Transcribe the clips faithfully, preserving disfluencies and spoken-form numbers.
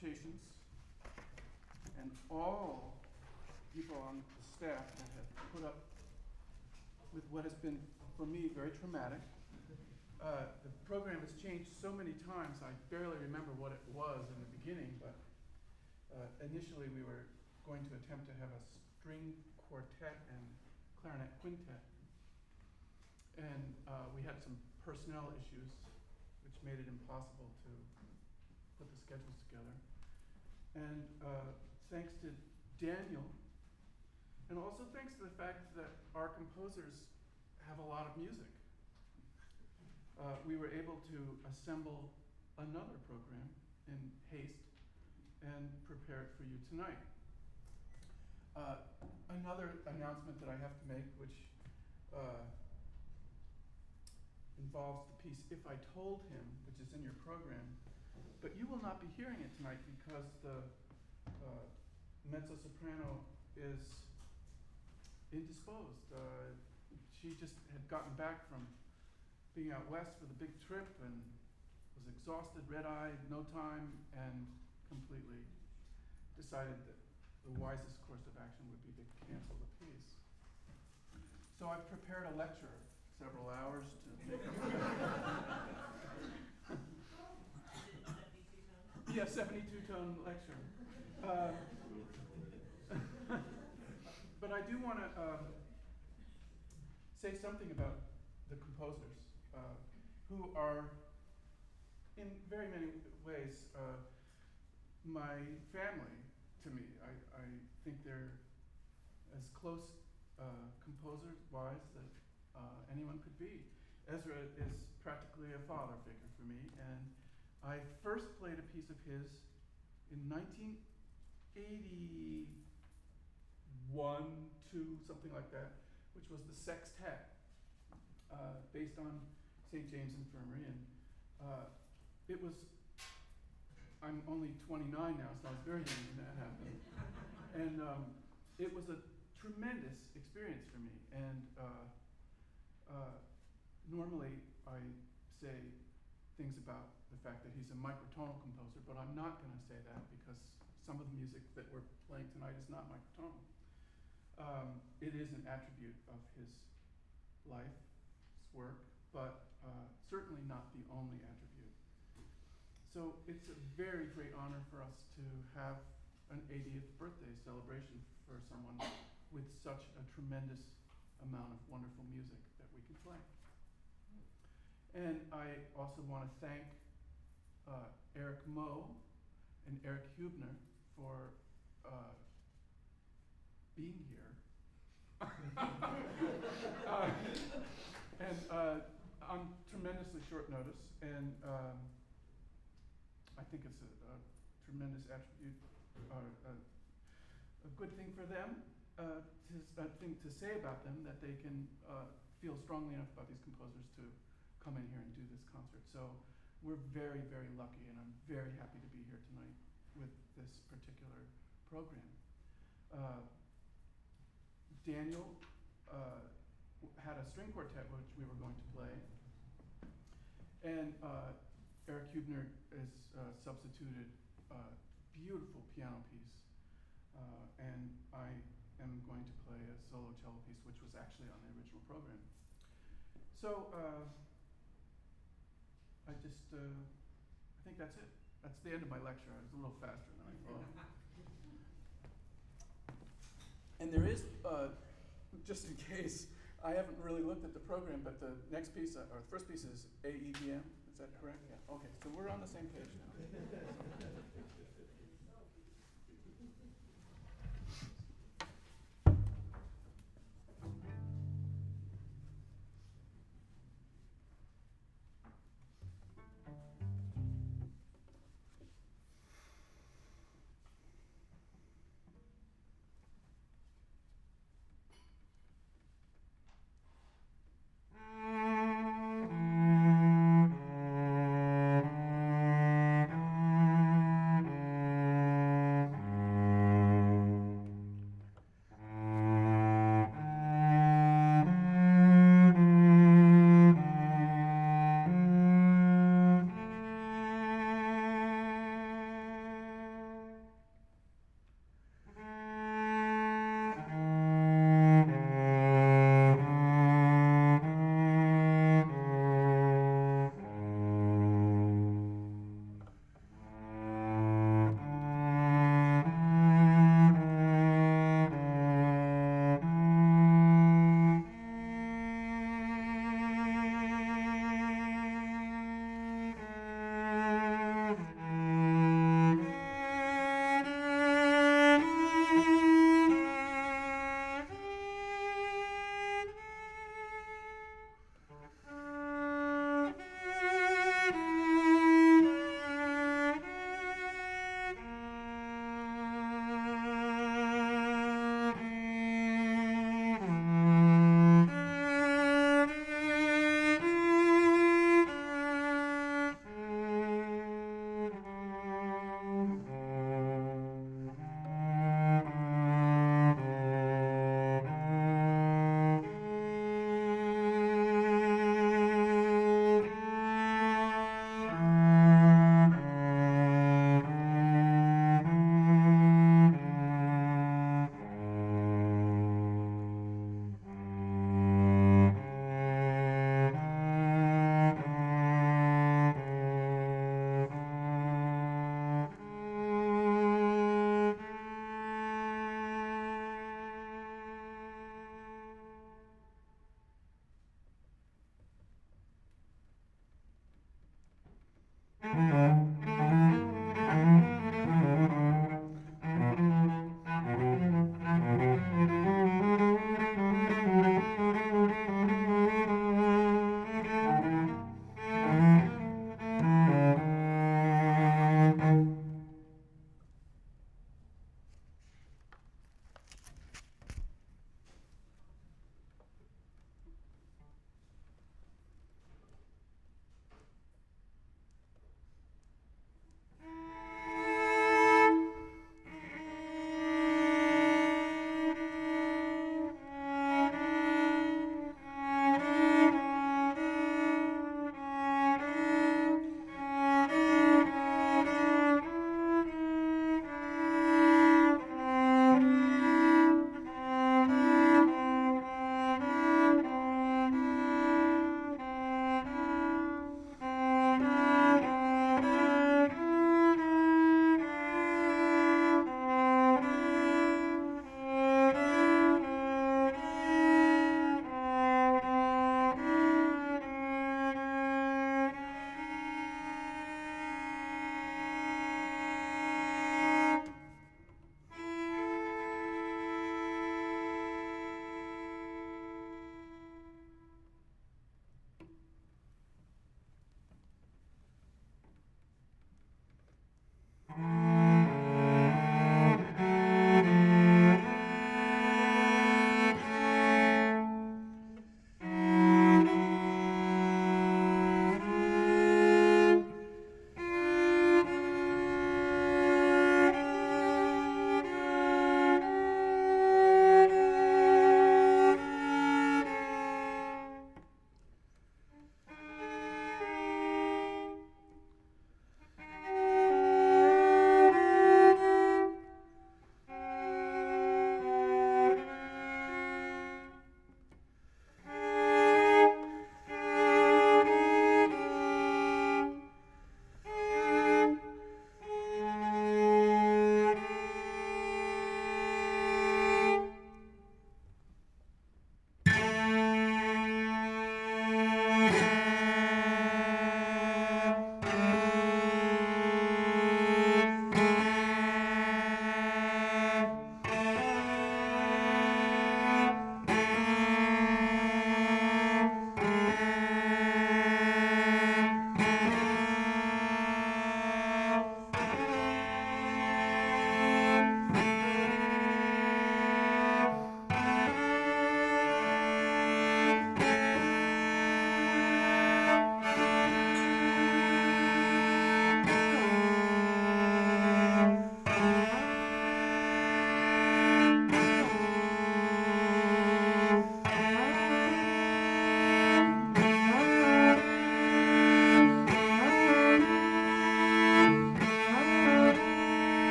interpretations, and all people on the staff that have put up with what has been, for me, very traumatic. Uh, the program has changed so many times, I barely remember what it was in the beginning, but uh, initially we were going to attempt to have a string quartet and clarinet quintet. And uh, we had some personnel issues, which made it impossible to put the schedules together. And uh, thanks to Daniel, and also thanks to the fact that our composers have a lot of music, uh, we were able to assemble another program in haste and prepare it for you tonight. Uh, another announcement that I have to make, which uh, involves the piece If I Told Him, which is in your program, but you will not be hearing it tonight because the uh, mezzo-soprano is indisposed. Uh, she just had gotten back from being out west for the big trip and was exhausted, red-eyed, no time, and completely decided that the wisest course of action would be to cancel the piece. So I've prepared a lecture, several hours to make up. Yeah, seventy-two tone lecture. Uh, but I do want to uh, say something about the composers, uh, who are, in very many ways, uh, my family to me. I, I think they're as close uh, composer-wise that uh, anyone could be. Ezra is practically a father figure for me, and I first played a piece of his in nineteen eighty-one, two, something like that, which was the Sextet, uh, based on Saint James Infirmary. And uh, it was, I'm only twenty-nine now, so I was very young when that happened. And um, it was a tremendous experience for me. And uh, uh, normally I say things about the fact that he's a microtonal composer, but I'm not going to say that because some of the music that we're playing tonight is not microtonal. Um, it is an attribute of his life, his work, but uh, certainly not the only attribute. So it's a very great honor for us to have an eightieth birthday celebration for someone with such a tremendous amount of wonderful music that we can play. And I also want to thank uh, Eric Moe and Eric Hubner for uh, being here. uh, and uh, on tremendously short notice, and um, I think it's a, a tremendous attribute, or a, a good thing for them, uh, to, a thing to say about them, that they can uh, feel strongly enough about these composers to come in here and do this concert. So we're very, very lucky, and I'm very happy to be here tonight with this particular program. Uh, Daniel uh, had a string quartet which we were going to play, and uh, Eric Hubner has uh, substituted a beautiful piano piece, uh, and I am going to play a solo cello piece which was actually on the original program. So uh, I just, uh, I think that's it. That's the end of my lecture. I was a little faster than I thought. And there is, uh, just in case, I haven't really looked at the program, but the next piece, uh, or the first piece is A E D M. Is that correct? Yeah. Okay, so we're on the same page now.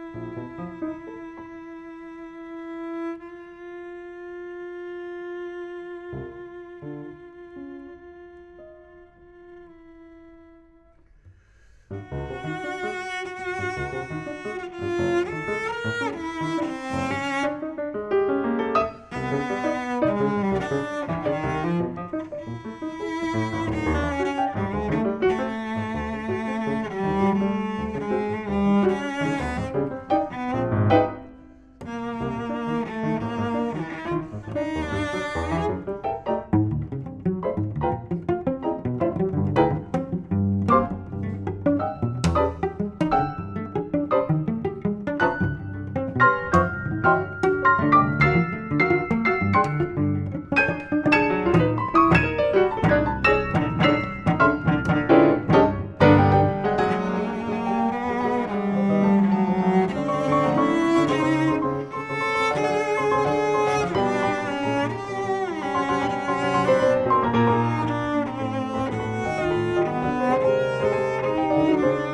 Thank you.